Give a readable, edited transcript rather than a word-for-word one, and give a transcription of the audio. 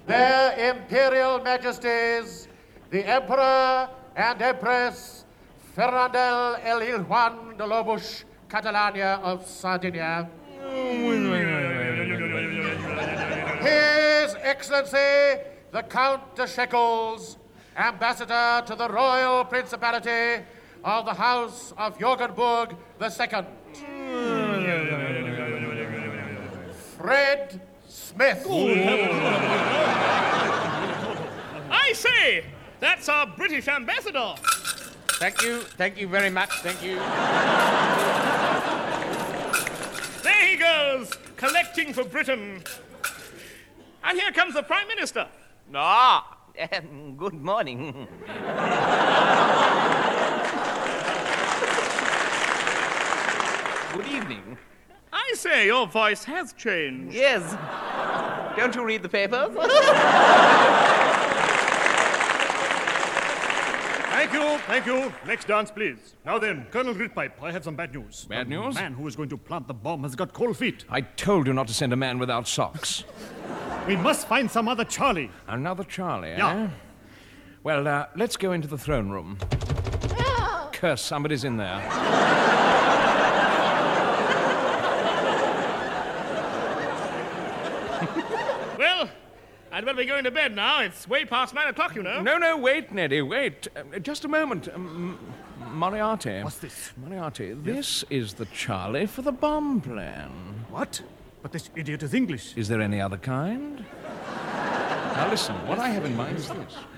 Their Imperial Majesties, the Emperor and Empress Fernandel El Iljuan de Lobos Catalonia of Sardinia. His Excellency, the Count de Shekels, Ambassador to the Royal Principality of the House of Jorgenburg II. Fred Smith. I say, that's our British ambassador. Thank you very much, thank you. There he goes, collecting for Britain. And here comes the Prime Minister. Good morning. Good evening. I say, your voice has changed. Yes. Don't you read the papers? Thank you. Next dance, please. Now then, Colonel Gridpipe, I have some bad news. Bad news? The man who is going to plant the bomb has got cold feet. I told you not to send a man without socks. We must find some other Charlie. Another Charlie, Yeah. eh? Well, let's go into the throne room. Curse, somebody's in there. Well, I'd better be going to bed now. It's way past 9 o'clock, you know. No, wait, Neddy, wait. Just a moment. Moriarty. What's this? Moriarty, this is the Charlie for the bomb plan. What? But this idiot is English. Is there any other kind? Now listen, what I have in mind is this.